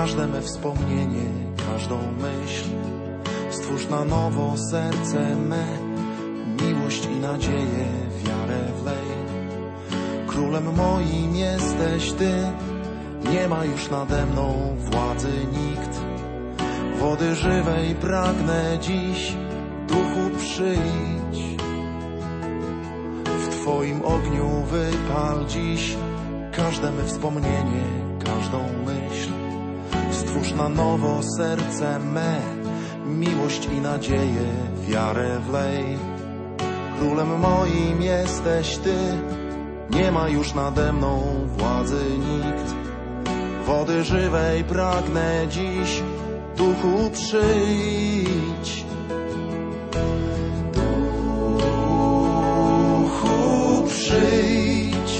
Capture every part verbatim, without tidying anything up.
każde me wspomnienie, każdą myśl. Stwórz na nowo serce me, miłość i nadzieję, wiarę wlej. Królem moim jesteś Ty, nie ma już nade mną władzy nikt. Wody żywej pragnę dziś, Duchu przyjdź. W Twoim ogniu wypal dziś każde me wspomnienie, każdą myśl. Stwórz na nowo serce me, miłość i nadzieję, wiarę wlej. Królem moim jesteś Ty, nie ma już nade mną władzy nikt. Wody żywej pragnę dziś, Duchu przyjdź. Duchu przyjdź,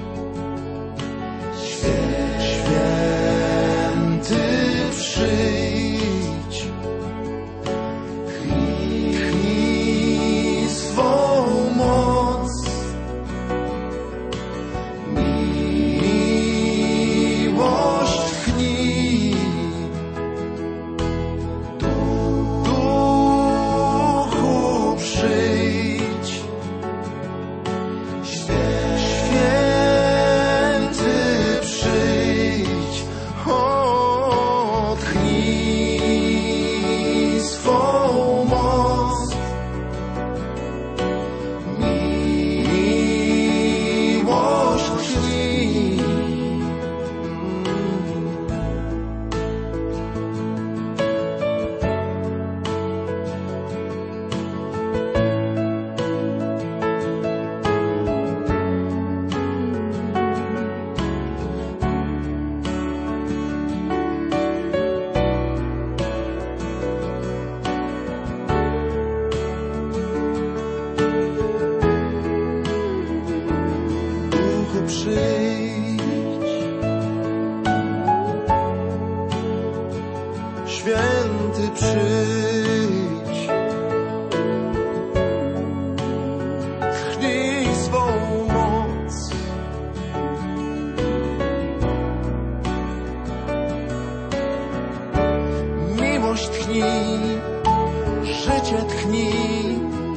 Święty przyjdź. Tchnij swą moc, miłość tchnij. Duchu przyjdź, Święty przyjdź. O, tchnij swą moc, miłość tchnij. Duchu przyjdź, Święty przyjdź. Tchnij swą moc, miłość tchnij, życie tchnij.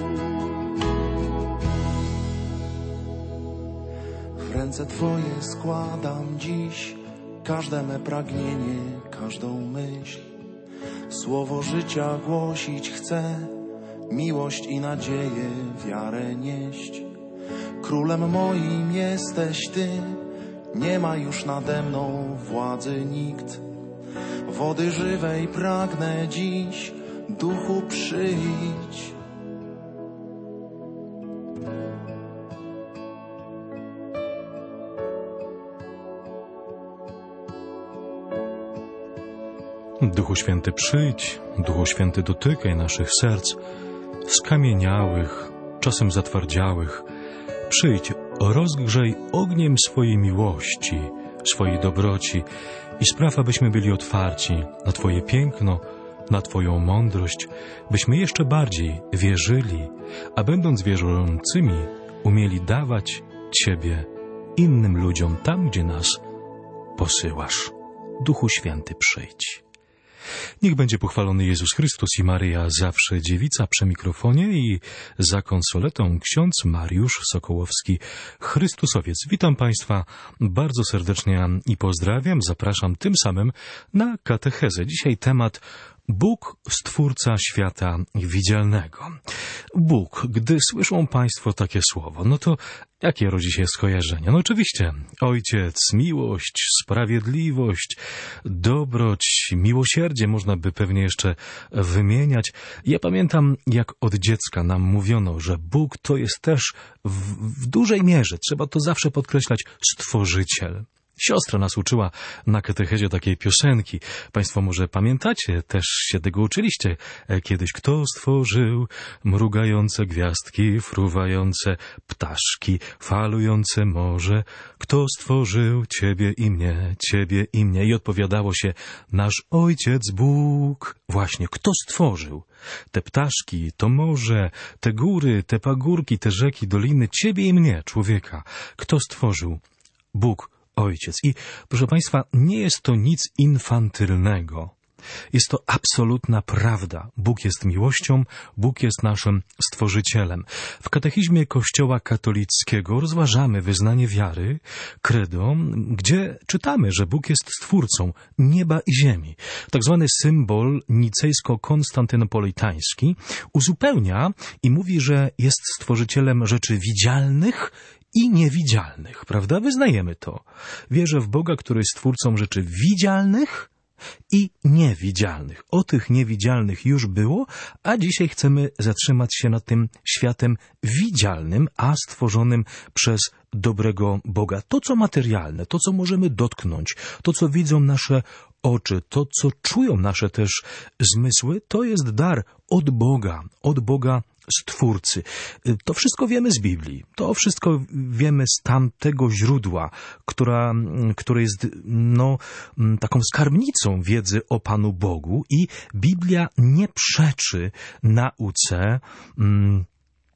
W ręce Twoje składam dziś każde me pragnienie, każdą myśl. Słowo życia głosić chcę, miłość i nadzieję, wiarę nieść. Królem moim jesteś Ty, nie ma już nade mną władzy nikt. Wody żywej pragnę dziś, Duchu przyjdź. Duchu Święty przyjdź, Duchu Święty dotykaj naszych serc, skamieniałych, czasem zatwardziałych. Przyjdź, rozgrzej ogniem swojej miłości, swojej dobroci i spraw, abyśmy byli otwarci na Twoje piękno, na Twoją mądrość, byśmy jeszcze bardziej wierzyli, a będąc wierzącymi, umieli dawać Ciebie innym ludziom tam, gdzie nas posyłasz. Duchu Święty przyjdź. Niech będzie pochwalony Jezus Chrystus i Maryja, zawsze dziewica przy mikrofonie, i za konsoletą ksiądz Mariusz Sokołowski, Chrystusowiec. Witam Państwa bardzo serdecznie i pozdrawiam. Zapraszam tym samym na katechezę. Dzisiaj temat Bóg, Stwórca świata widzialnego. Bóg, gdy słyszą Państwo takie słowo, no to jakie rodzi się skojarzenia? No oczywiście Ojciec, miłość, sprawiedliwość, dobroć, miłosierdzie można by pewnie jeszcze wymieniać. Ja pamiętam, jak od dziecka nam mówiono, że Bóg to jest też w, w dużej mierze, trzeba to zawsze podkreślać, Stworzyciel. Siostra nas uczyła na katechezie takiej piosenki. Państwo może pamiętacie, też się tego uczyliście kiedyś. Kto stworzył mrugające gwiazdki, fruwające ptaszki, falujące morze? Kto stworzył Ciebie i mnie, Ciebie i mnie? I odpowiadało się, nasz Ojciec Bóg. Właśnie, kto stworzył te ptaszki, to morze, te góry, te pagórki, te rzeki, doliny, Ciebie i mnie, człowieka? Kto stworzył? Bóg. Ojciec. I proszę Państwa, nie jest to nic infantylnego. Jest to absolutna prawda. Bóg jest miłością, Bóg jest naszym Stworzycielem. W katechizmie Kościoła katolickiego rozważamy wyznanie wiary, credo, gdzie czytamy, że Bóg jest Stwórcą nieba i ziemi. Tak zwany symbol nicejsko-konstantynopolitański uzupełnia i mówi, że jest Stworzycielem rzeczy widzialnych i niewidzialnych, prawda? Wyznajemy to. Wierzę w Boga, który jest Stwórcą rzeczy widzialnych i niewidzialnych. O tych niewidzialnych już było, a dzisiaj chcemy zatrzymać się nad tym światem widzialnym, a stworzonym przez dobrego Boga. To, co materialne, to, co możemy dotknąć, to, co widzą nasze oczy, to, co czują nasze też zmysły, to jest dar od Boga, od Boga Stwórcy. To wszystko wiemy z Biblii. To wszystko wiemy z tamtego źródła, która, które jest no, taką skarbnicą wiedzy o Panu Bogu i Biblia nie przeczy nauce. Mm,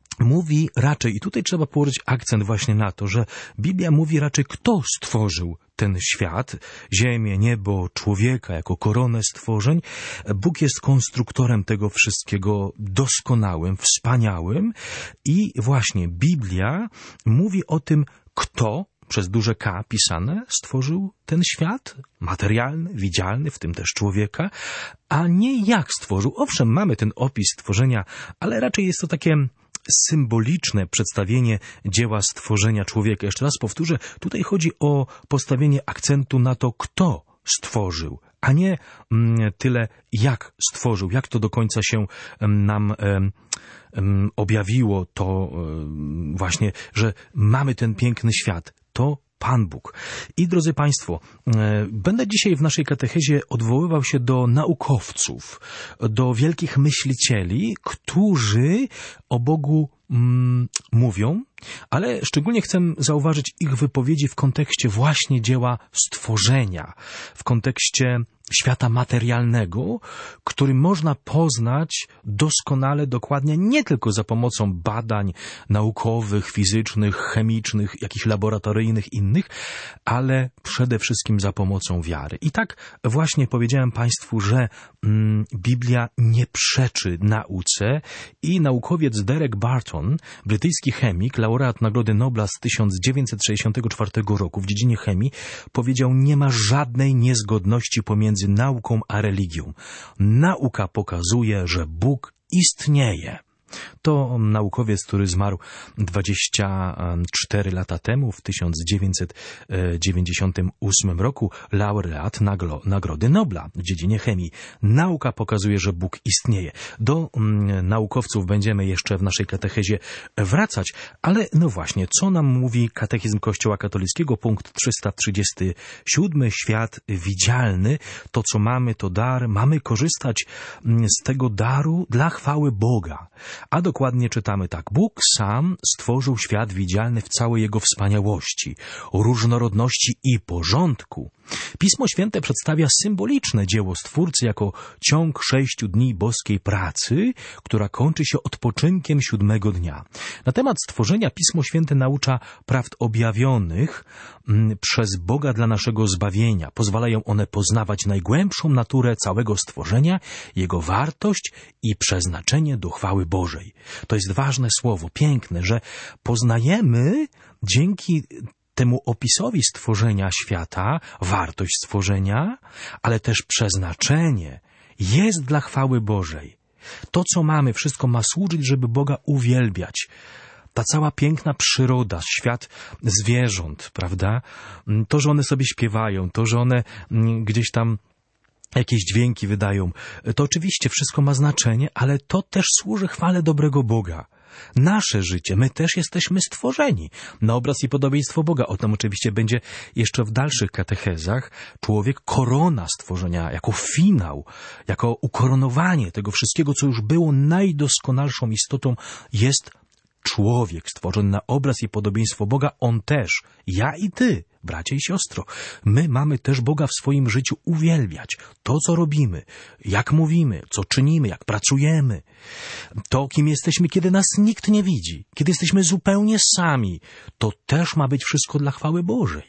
Mówi raczej, i tutaj trzeba położyć akcent właśnie na to, że Biblia mówi raczej, kto stworzył ten świat, ziemię, niebo, człowieka jako koronę stworzeń. Bóg jest konstruktorem tego wszystkiego doskonałym, wspaniałym i właśnie Biblia mówi o tym, kto przez duże K pisane stworzył ten świat, materialny, widzialny, w tym też człowieka, a nie jak stworzył. Owszem, mamy ten opis stworzenia, ale raczej jest to takie symboliczne przedstawienie dzieła stworzenia człowieka. Jeszcze raz powtórzę, tutaj chodzi o postawienie akcentu na to, kto stworzył, a nie mm, tyle jak stworzył, jak to do końca się mm, nam mm, mm, objawiło, to mm, właśnie, że mamy ten piękny świat. To Pan Bóg. I drodzy Państwo, będę dzisiaj w naszej katechezie odwoływał się do naukowców, do wielkich myślicieli, którzy o Bogu mm, mówią, ale szczególnie chcę zauważyć ich wypowiedzi w kontekście właśnie dzieła stworzenia, w kontekście świata materialnego, który można poznać doskonale, dokładnie, nie tylko za pomocą badań naukowych, fizycznych, chemicznych, jakichś laboratoryjnych, innych, ale przede wszystkim za pomocą wiary. I tak właśnie powiedziałem Państwu, że mm, Biblia nie przeczy nauce i naukowiec Derek Barton, brytyjski chemik, laureat Nagrody Nobla z tysiąc dziewięćset sześćdziesiątego czwartego roku w dziedzinie chemii, powiedział, nie ma żadnej niezgodności pomiędzy nauką a religią. Nauka pokazuje, że Bóg istnieje. To naukowiec, który zmarł dwadzieścia cztery lata temu, w tysiąc dziewięćset dziewięćdziesiątym ósmym roku, laureat Nagrody Nobla w dziedzinie chemii. Nauka pokazuje, że Bóg istnieje. Do mm, naukowców będziemy jeszcze w naszej katechezie wracać, ale no właśnie, co nam mówi katechizm Kościoła katolickiego, punkt trzysta trzydziesty siódmy, świat widzialny, to co mamy, to dar, mamy korzystać z tego daru dla chwały Boga. A dokładnie czytamy tak. Bóg sam stworzył świat widzialny w całej jego wspaniałości, różnorodności i porządku. Pismo Święte przedstawia symboliczne dzieło Stwórcy jako ciąg sześciu dni boskiej pracy, która kończy się odpoczynkiem siódmego dnia. Na temat stworzenia Pismo Święte naucza prawd objawionych m, przez Boga dla naszego zbawienia. Pozwalają one poznawać najgłębszą naturę całego stworzenia, jego wartość i przeznaczenie do chwały Bożej. To jest ważne słowo, piękne, że poznajemy dzięki temu opisowi stworzenia świata, wartość stworzenia, ale też przeznaczenie jest dla chwały Bożej. To, co mamy, wszystko ma służyć, żeby Boga uwielbiać. Ta cała piękna przyroda, świat zwierząt, prawda? To, że one sobie śpiewają, to, że one gdzieś tam jakieś dźwięki wydają, to oczywiście wszystko ma znaczenie, ale to też służy chwale dobrego Boga. Nasze życie, my też jesteśmy stworzeni na obraz i podobieństwo Boga. O tym oczywiście będzie jeszcze w dalszych katechezach. Człowiek, korona stworzenia, jako finał, jako ukoronowanie tego wszystkiego, co już było najdoskonalszą istotą, jest człowiek stworzony na obraz i podobieństwo Boga. On też, ja i ty, bracie i siostro, my mamy też Boga w swoim życiu uwielbiać. To, co robimy, jak mówimy, co czynimy, jak pracujemy, to, kim jesteśmy, kiedy nas nikt nie widzi, kiedy jesteśmy zupełnie sami, to też ma być wszystko dla chwały Bożej.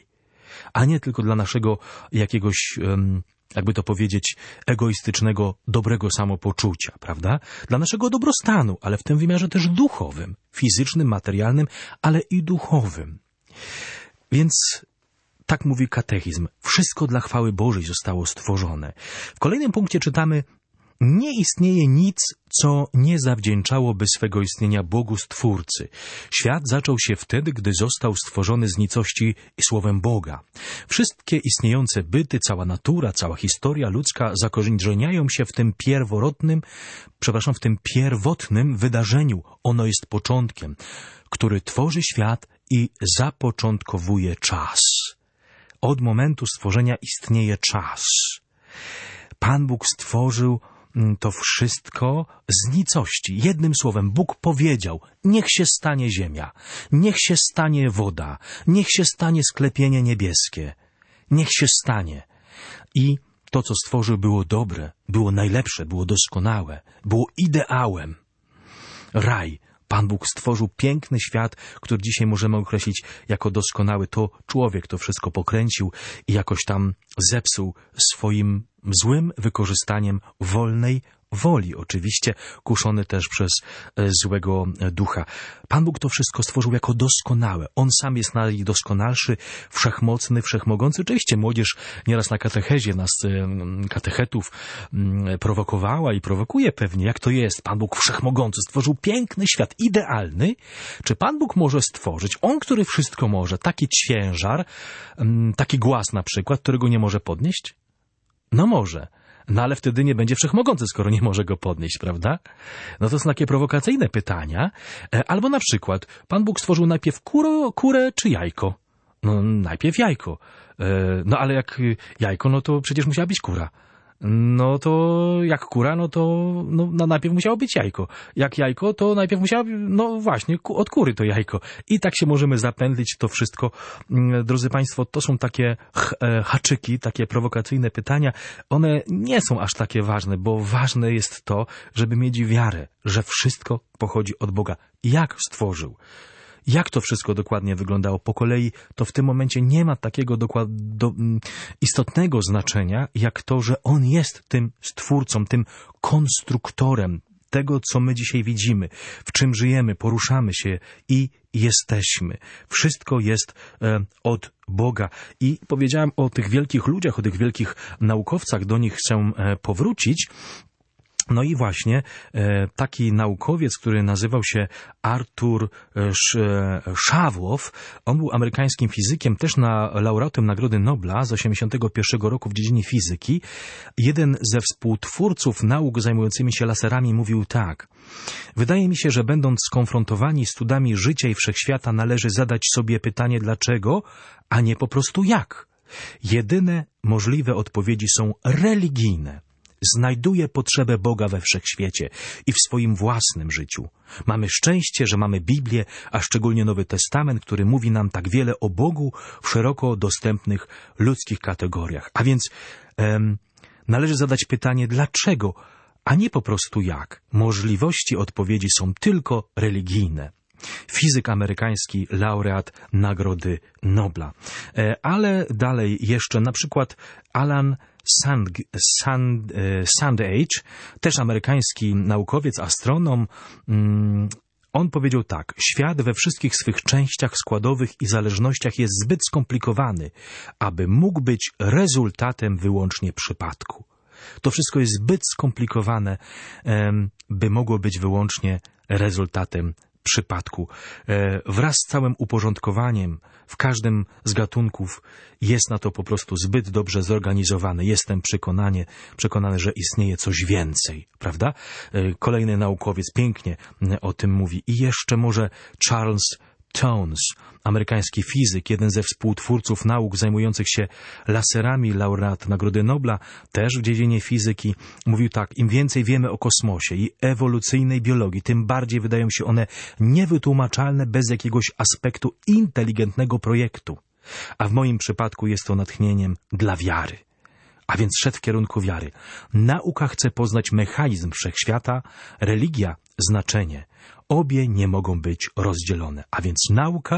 a nie tylko dla naszego jakiegoś, jakby to powiedzieć, egoistycznego, dobrego samopoczucia, prawda? Dla naszego dobrostanu, ale w tym wymiarze też duchowym, fizycznym, materialnym, ale i duchowym. Więc tak mówi katechizm. Wszystko dla chwały Bożej zostało stworzone. W kolejnym punkcie czytamy: nie istnieje nic, co nie zawdzięczałoby swego istnienia Bogu Stwórcy. Świat zaczął się wtedy, gdy został stworzony z nicości i słowem Boga. Wszystkie istniejące byty, cała natura, cała historia ludzka zakorzeniają się w tym pierworodnym, przepraszam, w tym pierwotnym wydarzeniu. Ono jest początkiem, który tworzy świat i zapoczątkowuje czas. Od momentu stworzenia istnieje czas. Pan Bóg stworzył to wszystko z nicości. Jednym słowem, Bóg powiedział: niech się stanie ziemia, niech się stanie woda, niech się stanie sklepienie niebieskie, niech się stanie. I to, co stworzył, było dobre, było najlepsze, było doskonałe, było ideałem. Raj. Pan Bóg stworzył piękny świat, który dzisiaj możemy określić jako doskonały. To człowiek to wszystko pokręcił i jakoś tam zepsuł swoim złym wykorzystaniem wolnej woli, oczywiście kuszony też przez e, złego ducha. Pan Bóg to wszystko stworzył jako doskonałe. On sam jest najdoskonalszy, wszechmocny, wszechmogący. Oczywiście młodzież nieraz na katechezie nas, e, katechetów, m, prowokowała i prowokuje pewnie, jak to jest. Pan Bóg wszechmogący stworzył piękny świat, idealny. Czy Pan Bóg może stworzyć, On, który wszystko może, taki ciężar, m, taki głaz na przykład, którego nie może podnieść? No może. No ale wtedy nie będzie wszechmogący, skoro nie może go podnieść, prawda? No to są takie prowokacyjne pytania. Albo na przykład, Pan Bóg stworzył najpierw kurę, kurę czy jajko? No najpierw jajko. No ale jak jajko, no to przecież musiała być kura. No to jak kura, no to no, no najpierw musiało być jajko. Jak jajko, to najpierw musiało, no właśnie, od kury to jajko. I tak się możemy zapętlić to wszystko. Drodzy Państwo, to są takie ch- haczyki, takie prowokacyjne pytania. One nie są aż takie ważne, bo ważne jest to, żeby mieć wiarę, że wszystko pochodzi od Boga. Jak stworzył? Jak to wszystko dokładnie wyglądało po kolei, to w tym momencie nie ma takiego dokład, do, istotnego znaczenia, jak to, że On jest tym stwórcą, tym konstruktorem tego, co my dzisiaj widzimy, w czym żyjemy, poruszamy się i jesteśmy. Wszystko jest e, od Boga. I powiedziałem o tych wielkich ludziach, o tych wielkich naukowcach, do nich chcę e, powrócić. No i właśnie e, taki naukowiec, który nazywał się Arthur Szawłow, on był amerykańskim fizykiem, też na laureatem Nagrody Nobla z osiemdziesiątego pierwszego roku w dziedzinie fizyki. Jeden ze współtwórców nauk zajmującymi się laserami mówił tak: wydaje mi się, że będąc skonfrontowani z cudami życia i wszechświata, należy zadać sobie pytanie dlaczego, a nie po prostu jak. Jedyne możliwe odpowiedzi są religijne. Znajduje potrzebę Boga we wszechświecie i w swoim własnym życiu. Mamy szczęście, że mamy Biblię, a szczególnie Nowy Testament, który mówi nam tak wiele o Bogu w szeroko dostępnych ludzkich kategoriach. A więc em, należy zadać pytanie dlaczego, a nie po prostu jak. Możliwości odpowiedzi są tylko religijne. Fizyk amerykański, laureat Nagrody Nobla. E, ale dalej jeszcze na przykład Alan Sand, Sand, Sandage, też amerykański naukowiec, astronom, mm, on powiedział tak: świat we wszystkich swych częściach składowych i zależnościach jest zbyt skomplikowany, aby mógł być rezultatem wyłącznie przypadku. To wszystko jest zbyt skomplikowane, by mogło być wyłącznie rezultatem przypadku. Wraz z całym uporządkowaniem w każdym z gatunków jest na to po prostu zbyt dobrze zorganizowane. Jestem przekonany, przekonany, że istnieje coś więcej, prawda? Kolejny naukowiec pięknie o tym mówi. I jeszcze może Charles Townes, amerykański fizyk, jeden ze współtwórców nauk zajmujących się laserami, laureat Nagrody Nobla, też w dziedzinie fizyki, mówił tak: im więcej wiemy o kosmosie i ewolucyjnej biologii, tym bardziej wydają się one niewytłumaczalne bez jakiegoś aspektu inteligentnego projektu. A w moim przypadku jest to natchnieniem dla wiary. A więc szedł w kierunku wiary. Nauka chce poznać mechanizm wszechświata, religia znaczenie. Obie nie mogą być rozdzielone. A więc nauka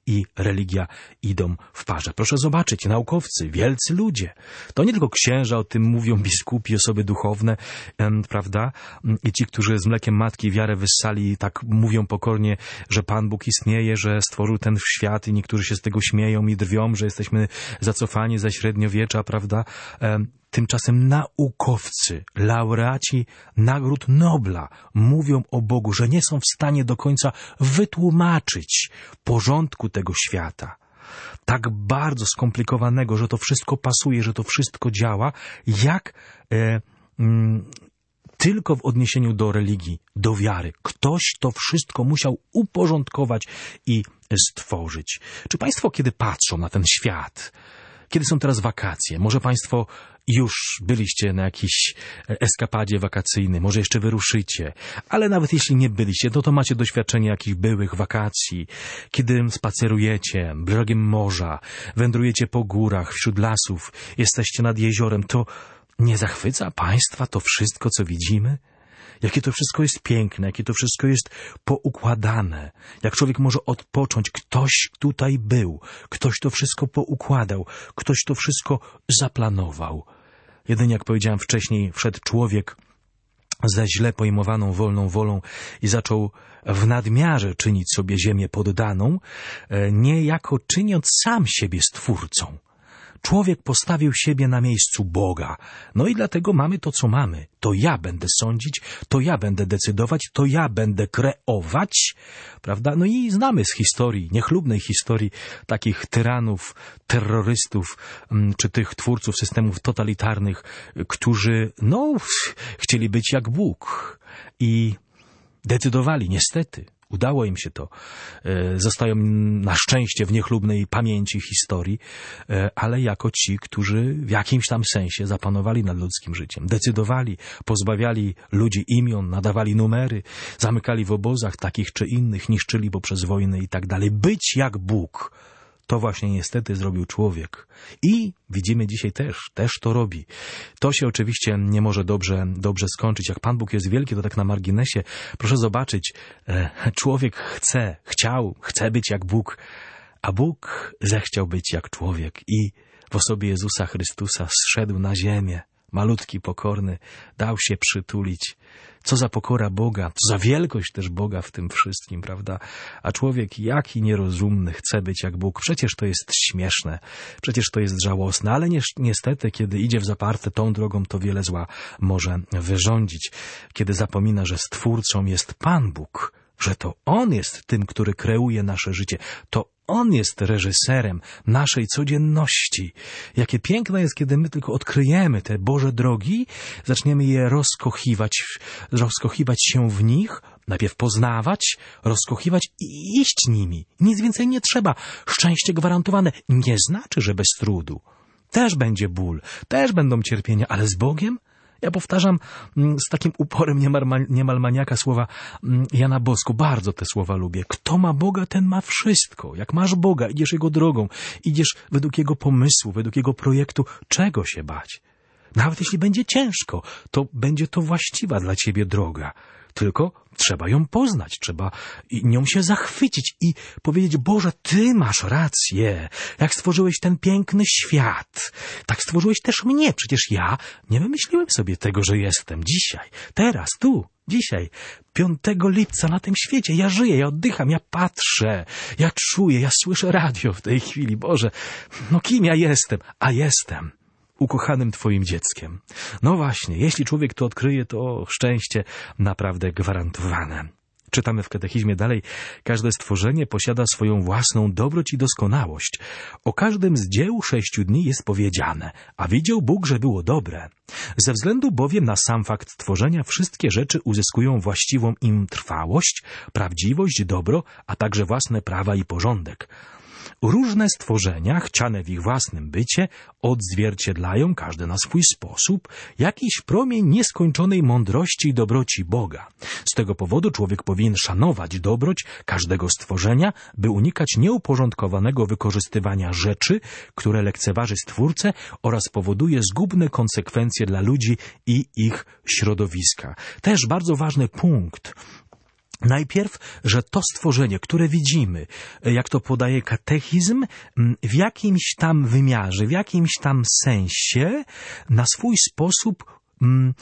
i religia idą w parze. Proszę zobaczyć, naukowcy, wielcy ludzie, to nie tylko księża o tym mówią, biskupi, osoby duchowne, em, prawda? I ci, którzy z mlekiem matki wiarę wyssali, tak mówią pokornie, że Pan Bóg istnieje, że stworzył ten świat i niektórzy się z tego śmieją i drwią, że jesteśmy zacofani ze średniowiecza, prawda? Em, Tymczasem naukowcy, laureaci nagród Nobla mówią o Bogu, że nie są w stanie do końca wytłumaczyć porządku tego świata. Tak bardzo skomplikowanego, że to wszystko pasuje, że to wszystko działa, jak e, mm, tylko w odniesieniu do religii, do wiary. Ktoś to wszystko musiał uporządkować i stworzyć. Czy Państwo, kiedy patrzą na ten świat, kiedy są teraz wakacje, może Państwo już byliście na jakiejś eskapadzie wakacyjnej, może jeszcze wyruszycie, ale nawet jeśli nie byliście, to to macie doświadczenie jakichś byłych wakacji, kiedy spacerujecie brzegiem morza, wędrujecie po górach, wśród lasów, jesteście nad jeziorem, to nie zachwyca Państwa to wszystko, co widzimy? Jakie to wszystko jest piękne, jakie to wszystko jest poukładane. Jak człowiek może odpocząć, ktoś tutaj był, ktoś to wszystko poukładał, ktoś to wszystko zaplanował. Jedynie, jak powiedziałem wcześniej, wszedł człowiek ze źle pojmowaną wolną wolą i zaczął w nadmiarze czynić sobie ziemię poddaną, niejako czyniąc sam siebie stwórcą. Człowiek postawił siebie na miejscu Boga. No i dlatego mamy to, co mamy. To ja będę sądzić, to ja będę decydować, to ja będę kreować, prawda? No i znamy z historii, niechlubnej historii takich tyranów, terrorystów, czy tych twórców systemów totalitarnych, którzy, no, chcieli być jak Bóg i decydowali, niestety. Udało im się to. Zostają na szczęście w niechlubnej pamięci historii, ale jako ci, którzy w jakimś tam sensie zapanowali nad ludzkim życiem. Decydowali, pozbawiali ludzi imion, nadawali numery, zamykali w obozach takich czy innych, niszczyli poprzez wojny i tak dalej. Być jak Bóg. To właśnie niestety zrobił człowiek. I widzimy dzisiaj też, też to robi. To się oczywiście nie może dobrze, dobrze skończyć. Jak Pan Bóg jest wielki, to tak na marginesie. Proszę zobaczyć, e, człowiek chce, chciał, chce być jak Bóg, a Bóg zechciał być jak człowiek i w osobie Jezusa Chrystusa zszedł na ziemię. Malutki, pokorny, dał się przytulić. Co za pokora Boga, co za wielkość też Boga w tym wszystkim, prawda? A człowiek jaki nierozumny chce być jak Bóg. Przecież to jest śmieszne, przecież to jest żałosne, ale ni niestety, kiedy idzie w zaparte tą drogą, to wiele zła może wyrządzić. Kiedy zapomina, że Stwórcą jest Pan Bóg, że to On jest tym, który kreuje nasze życie, to On jest reżyserem naszej codzienności. Jakie piękne jest, kiedy my tylko odkryjemy te Boże drogi, zaczniemy je rozkochiwać, rozkochiwać się w nich, najpierw poznawać, rozkochiwać i iść nimi. Nic więcej nie trzeba. Szczęście gwarantowane nie znaczy, że bez trudu. Też będzie ból, też będą cierpienia, ale z Bogiem? Ja powtarzam z takim uporem niemal, niemal maniaka słowa Jana Bosko. Bardzo te słowa lubię. Kto ma Boga, ten ma wszystko. Jak masz Boga, idziesz Jego drogą, idziesz według Jego pomysłu, według Jego projektu, czego się bać? Nawet jeśli będzie ciężko, to będzie to właściwa dla ciebie droga. Tylko trzeba ją poznać, trzeba nią się zachwycić i powiedzieć: Boże, Ty masz rację. Jak stworzyłeś ten piękny świat, tak stworzyłeś też mnie. Przecież ja nie wymyśliłem sobie tego, że jestem dzisiaj, teraz, tu, dzisiaj, piątego lipca na tym świecie. Ja żyję, ja oddycham, ja patrzę, ja czuję, ja słyszę radio w tej chwili. Boże, no kim ja jestem? A jestem ukochanym Twoim dzieckiem. No właśnie, jeśli człowiek to odkryje, to szczęście naprawdę gwarantowane. Czytamy w katechizmie dalej: każde stworzenie posiada swoją własną dobroć i doskonałość. O każdym z dzieł sześciu dni jest powiedziane: a widział Bóg, że było dobre. Ze względu bowiem na sam fakt tworzenia wszystkie rzeczy uzyskują właściwą im trwałość, prawdziwość, dobro, a także własne prawa i porządek. Różne stworzenia, chciane w ich własnym bycie, odzwierciedlają, każde na swój sposób, jakiś promień nieskończonej mądrości i dobroci Boga. Z tego powodu człowiek powinien szanować dobroć każdego stworzenia, by unikać nieuporządkowanego wykorzystywania rzeczy, które lekceważy Stwórcę oraz powoduje zgubne konsekwencje dla ludzi i ich środowiska. Też bardzo ważny punkt. Najpierw, że to stworzenie, które widzimy, jak to podaje katechizm, w jakimś tam wymiarze, w jakimś tam sensie, na swój sposób mm,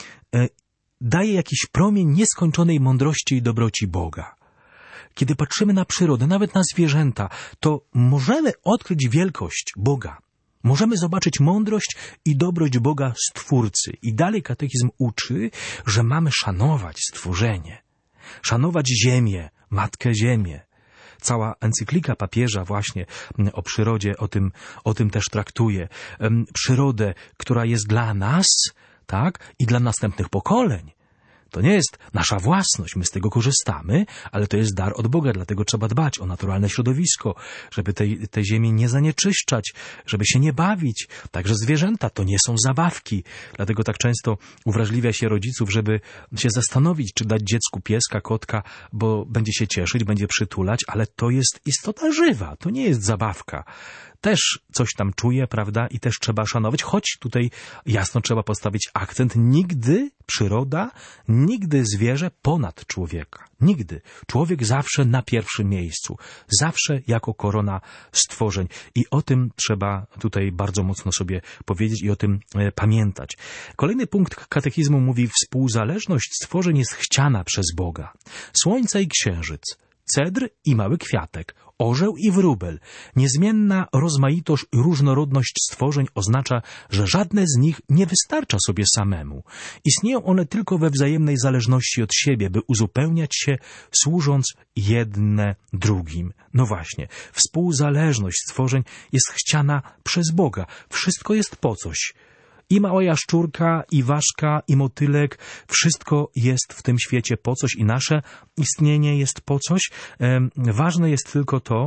daje jakiś promień nieskończonej mądrości i dobroci Boga. Kiedy patrzymy na przyrodę, nawet na zwierzęta, to możemy odkryć wielkość Boga. Możemy zobaczyć mądrość i dobroć Boga Stwórcy. I dalej katechizm uczy, że mamy szanować stworzenie. Szanować ziemię, Matkę Ziemię. Cała encyklika papieża właśnie o przyrodzie o tym, o tym też traktuje. Przyrodę, która jest dla nas, tak, i dla następnych pokoleń. To nie jest nasza własność, my z tego korzystamy, ale to jest dar od Boga, dlatego trzeba dbać o naturalne środowisko, żeby tej, tej ziemi nie zanieczyszczać, żeby się nie bawić. Także zwierzęta to nie są zabawki, dlatego tak często uwrażliwia się rodziców, żeby się zastanowić, czy dać dziecku pieska, kotka, bo będzie się cieszyć, będzie przytulać, ale to jest istota żywa, to nie jest zabawka. Też coś tam czuje, prawda, i też trzeba szanować, choć tutaj jasno trzeba postawić akcent. Nigdy przyroda, nigdy zwierzę ponad człowieka. Nigdy. Człowiek zawsze na pierwszym miejscu. Zawsze jako korona stworzeń. I o tym trzeba tutaj bardzo mocno sobie powiedzieć i o tym e, pamiętać. Kolejny punkt katechizmu mówi: współzależność stworzeń jest chciana przez Boga. Słońce i księżyc, cedr i mały kwiatek, orzeł i wróbel. Niezmienna rozmaitość i różnorodność stworzeń oznacza, że żadne z nich nie wystarcza sobie samemu. Istnieją one tylko we wzajemnej zależności od siebie, by uzupełniać się, służąc jedne drugim. No właśnie, współzależność stworzeń jest chciana przez Boga. Wszystko jest po coś. I mała jaszczurka, i ważka, i motylek, wszystko jest w tym świecie po coś i nasze istnienie jest po coś. Ważne jest tylko to,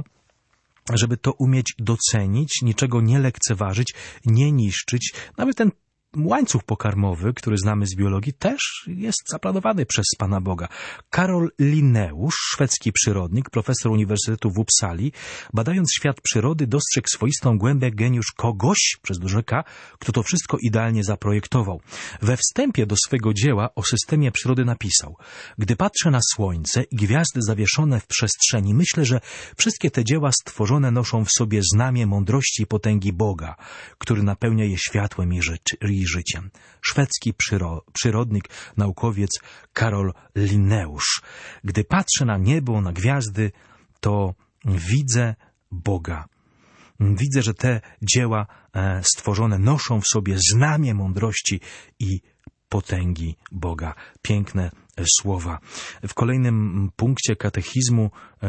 żeby to umieć docenić, niczego nie lekceważyć, nie niszczyć. Nawet ten łańcuch pokarmowy, który znamy z biologii, też jest zaplanowany przez Pana Boga. Karol Linneusz, szwedzki przyrodnik, profesor Uniwersytetu w Uppsali, badając świat przyrody, dostrzegł swoistą głębię geniusz kogoś, przez duże K, kto to wszystko idealnie zaprojektował. We wstępie do swego dzieła o systemie przyrody napisał: gdy patrzę na słońce i gwiazdy zawieszone w przestrzeni, myślę, że wszystkie te dzieła stworzone noszą w sobie znamię mądrości i potęgi Boga, który napełnia je światłem i życzy. życiem. Szwedzki przyro, przyrodnik, naukowiec Karol Linneusz. Gdy patrzę na niebo, na gwiazdy, to widzę Boga. Widzę, że te dzieła e, stworzone noszą w sobie znamię mądrości i potęgi Boga. Piękne słowa. W kolejnym punkcie katechizmu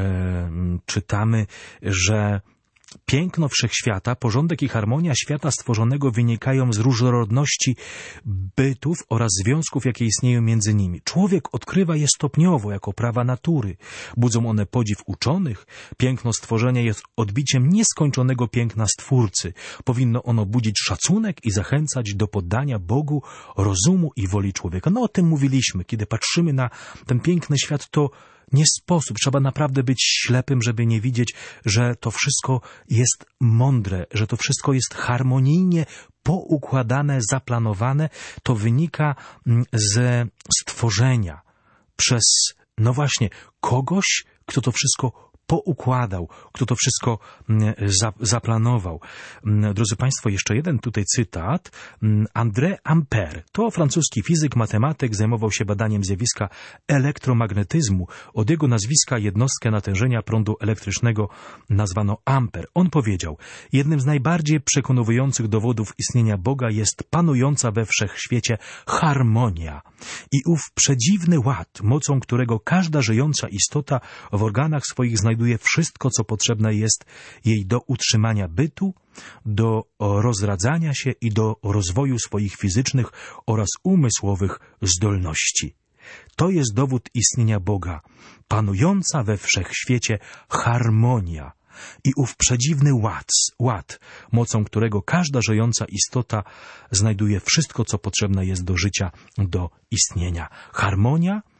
e, czytamy, że piękno wszechświata, porządek i harmonia świata stworzonego wynikają z różnorodności bytów oraz związków, jakie istnieją między nimi. Człowiek odkrywa je stopniowo jako prawa natury. Budzą one podziw uczonych. Piękno stworzenia jest odbiciem nieskończonego piękna Stwórcy. Powinno ono budzić szacunek i zachęcać do poddania Bogu rozumu i woli człowieka. No o tym mówiliśmy. Kiedy patrzymy na ten piękny świat, to nie sposób, trzeba naprawdę być ślepym, żeby nie widzieć, że to wszystko jest mądre, że to wszystko jest harmonijnie poukładane, zaplanowane. To wynika ze stworzenia przez, no właśnie, kogoś, kto to wszystko poukładał, kto to wszystko za, zaplanował. Drodzy Państwo, jeszcze jeden tutaj cytat. André Ampère, to francuski fizyk, matematyk, zajmował się badaniem zjawiska elektromagnetyzmu. Od jego nazwiska jednostkę natężenia prądu elektrycznego nazwano amper. On powiedział: jednym z najbardziej przekonujących dowodów istnienia Boga jest panująca we wszechświecie harmonia i ów przedziwny ład, mocą którego każda żyjąca istota w organach swoich znajduje wszystko, co potrzebne jest jej do utrzymania bytu, do rozradzania się i do rozwoju swoich fizycznych oraz umysłowych zdolności. To jest dowód istnienia Boga, panująca we wszechświecie harmonia i ów przedziwny ład, ład, mocą którego każda żyjąca istota znajduje wszystko, co potrzebne jest do życia, do istnienia. Harmonia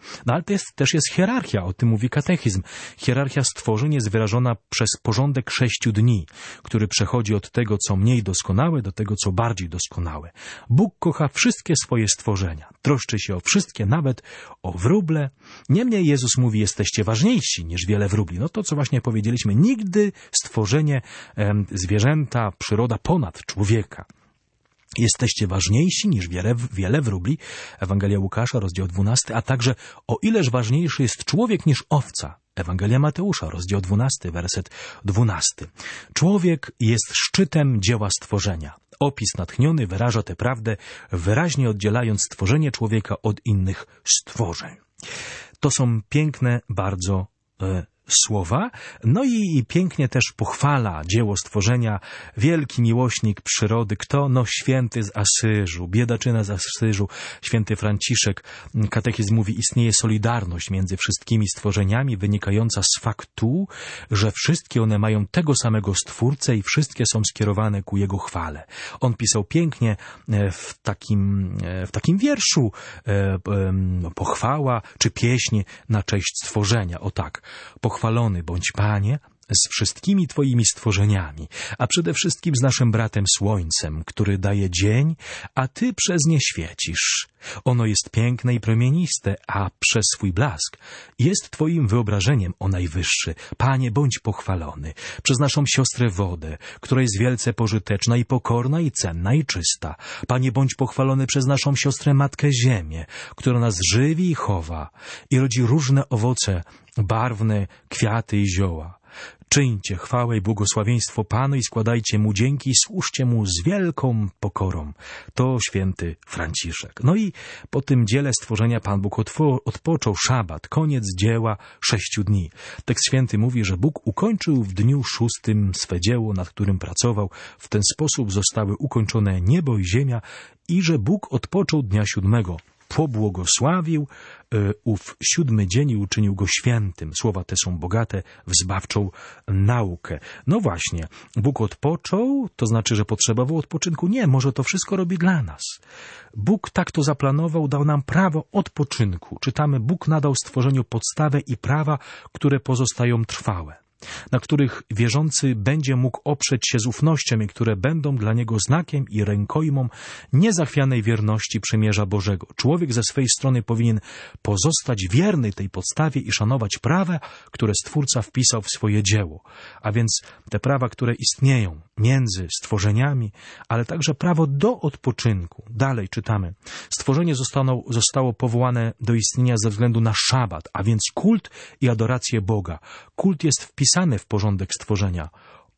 No ale to jest, też jest hierarchia, o tym mówi katechizm. Hierarchia stworzeń jest wyrażona przez porządek sześciu dni, który przechodzi od tego, co mniej doskonałe, do tego, co bardziej doskonałe. Bóg kocha wszystkie swoje stworzenia. Troszczy się o wszystkie, nawet o wróble. Niemniej Jezus mówi, jesteście ważniejsi niż wiele wróbli. No to, co właśnie powiedzieliśmy, nigdy stworzenie, e, zwierzęta, przyroda ponad człowieka. Jesteście ważniejsi niż wiele, wiele wróbli. Ewangelia Łukasza, rozdział dwunasty, a także o ileż ważniejszy jest człowiek niż owca. Ewangelia Mateusza, rozdział dwunasty, werset dwunasty. Człowiek jest szczytem dzieła stworzenia. Opis natchniony wyraża tę prawdę, wyraźnie oddzielając stworzenie człowieka od innych stworzeń. To są piękne bardzo e, słowa, no i, i pięknie też pochwala dzieło stworzenia wielki miłośnik przyrody. Kto? No święty z Asyżu, biedaczyna z Asyżu, święty Franciszek. Katechizm mówi, istnieje solidarność między wszystkimi stworzeniami wynikająca z faktu, że wszystkie one mają tego samego Stwórcę i wszystkie są skierowane ku Jego chwale. On pisał pięknie w takim, w takim wierszu pochwała czy pieśń na cześć stworzenia. O tak, pochwalony bądź Panie z wszystkimi Twoimi stworzeniami, a przede wszystkim z naszym bratem Słońcem, który daje dzień, a Ty przez nie świecisz. Ono jest piękne i promieniste, a przez swój blask jest Twoim wyobrażeniem, o Najwyższy. Panie, bądź pochwalony przez naszą siostrę wodę, która jest wielce pożyteczna i pokorna i cenna i czysta. Panie, bądź pochwalony przez naszą siostrę Matkę Ziemię, która nas żywi i chowa i rodzi różne owoce, barwne kwiaty i zioła. Czyńcie chwałę i błogosławieństwo Panu i składajcie Mu dzięki i służcie Mu z wielką pokorą. To święty Franciszek. No i po tym dziele stworzenia Pan Bóg odpoczął, szabat, koniec dzieła sześciu dni. Tekst święty mówi, że Bóg ukończył w dniu szóstym swe dzieło, nad którym pracował. W ten sposób zostały ukończone niebo i ziemia i że Bóg odpoczął dnia siódmego. Pobłogosławił y, ów siódmy dzień i uczynił go świętym. Słowa te są bogate w zbawczą naukę. No właśnie, Bóg odpoczął, to znaczy, że potrzebował odpoczynku? Nie, może to wszystko robi dla nas. Bóg tak to zaplanował, dał nam prawo odpoczynku. Czytamy, Bóg nadał stworzeniu podstawę i prawa, które pozostają trwałe, na których wierzący będzie mógł oprzeć się z ufnością i które będą dla niego znakiem i rękojmą niezachwianej wierności przymierza Bożego. Człowiek ze swej strony powinien pozostać wierny tej podstawie i szanować prawa, które Stwórca wpisał w swoje dzieło. A więc te prawa, które istnieją między stworzeniami, ale także prawo do odpoczynku. Dalej czytamy. Stworzenie zostało, zostało powołane do istnienia ze względu na szabat, a więc kult i adorację Boga. Kult jest wpisany w porządek stworzenia.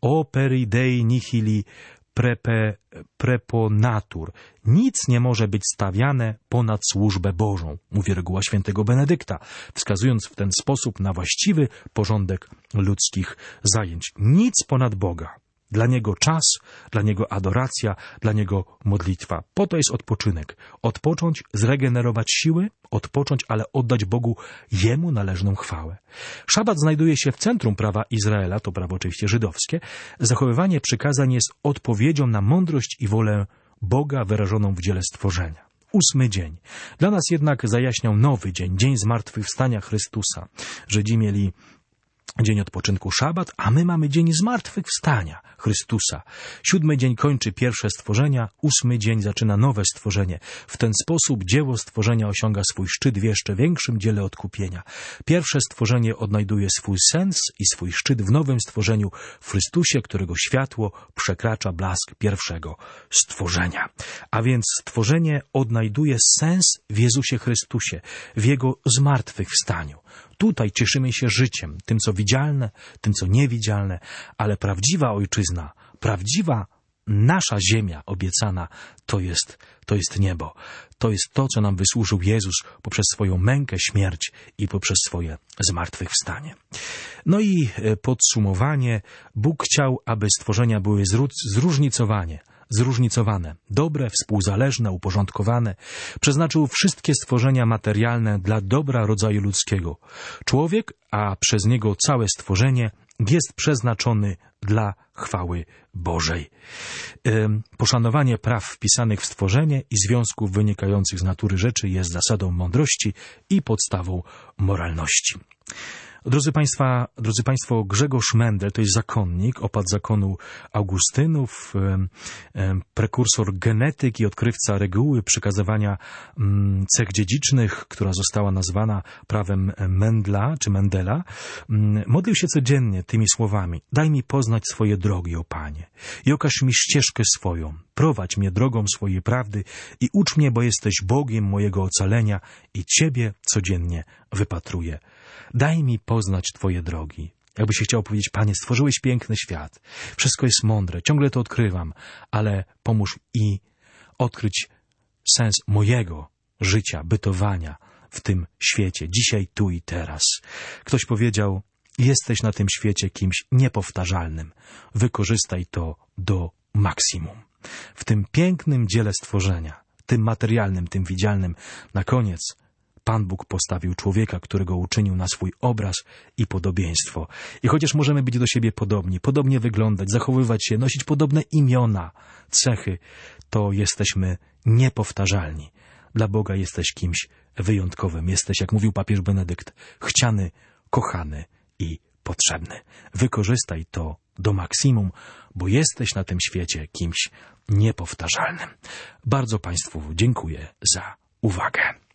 Operi dei nihili prepe, preponatur. Nic nie może być stawiane ponad służbę Bożą, mówi reguła świętego Benedykta, wskazując w ten sposób na właściwy porządek ludzkich zajęć. Nic ponad Boga. Dla Niego czas, dla Niego adoracja, dla Niego modlitwa. Po to jest odpoczynek. Odpocząć, zregenerować siły, odpocząć, ale oddać Bogu Jemu należną chwałę. Szabat znajduje się w centrum prawa Izraela, to prawo oczywiście żydowskie. Zachowywanie przykazań jest odpowiedzią na mądrość i wolę Boga wyrażoną w dziele stworzenia. Ósmy dzień. Dla nas jednak zajaśniał nowy dzień, dzień zmartwychwstania Chrystusa. Żydzi mieli dzień odpoczynku szabat, a my mamy dzień zmartwychwstania Chrystusa. Siódmy dzień kończy pierwsze stworzenia, ósmy dzień zaczyna nowe stworzenie. W ten sposób dzieło stworzenia osiąga swój szczyt w jeszcze większym dziele odkupienia. Pierwsze stworzenie odnajduje swój sens i swój szczyt w nowym stworzeniu w Chrystusie, którego światło przekracza blask pierwszego stworzenia. A więc stworzenie odnajduje sens w Jezusie Chrystusie, w Jego zmartwychwstaniu. Tutaj cieszymy się życiem, tym co widzialne, tym co niewidzialne, ale prawdziwa ojczyzna, prawdziwa nasza ziemia obiecana to jest, to jest niebo. To jest to, co nam wysłużył Jezus poprzez swoją mękę, śmierć i poprzez swoje zmartwychwstanie. No i podsumowanie. Bóg chciał, aby stworzenia były zróżnicowane. Zróżnicowane, dobre, współzależne, uporządkowane. Przeznaczył wszystkie stworzenia materialne dla dobra rodzaju ludzkiego. Człowiek, a przez niego całe stworzenie, jest przeznaczony dla chwały Bożej. Poszanowanie praw wpisanych w stworzenie i związków wynikających z natury rzeczy jest zasadą mądrości i podstawą moralności. Drodzy Państwa, drodzy Państwo, Grzegorz Mendel to jest zakonnik, opat zakonu Augustynów, prekursor genetyki, odkrywca reguły przekazywania cech dziedzicznych, która została nazwana prawem Mendla czy Mendela. Modlił się codziennie tymi słowami: daj mi poznać swoje drogi, o Panie, i okaż mi ścieżkę swoją. Prowadź mnie drogą swojej prawdy i ucz mnie, bo jesteś Bogiem mojego ocalenia i Ciebie codziennie wypatruję. Daj mi poznać Twoje drogi. Jakby się chciał powiedzieć: Panie, stworzyłeś piękny świat. Wszystko jest mądre, ciągle to odkrywam, ale pomóż i odkryć sens mojego życia, bytowania w tym świecie, dzisiaj, tu i teraz. Ktoś powiedział: jesteś na tym świecie kimś niepowtarzalnym. Wykorzystaj to do maksimum. W tym pięknym dziele stworzenia, tym materialnym, tym widzialnym, na koniec Pan Bóg postawił człowieka, którego uczynił na swój obraz i podobieństwo. I chociaż możemy być do siebie podobni, podobnie wyglądać, zachowywać się, nosić podobne imiona, cechy, to jesteśmy niepowtarzalni. Dla Boga jesteś kimś wyjątkowym. Jesteś, jak mówił papież Benedykt, chciany, kochany i potrzebny. Wykorzystaj to do maksimum, bo jesteś na tym świecie kimś niepowtarzalnym. Bardzo Państwu dziękuję za uwagę.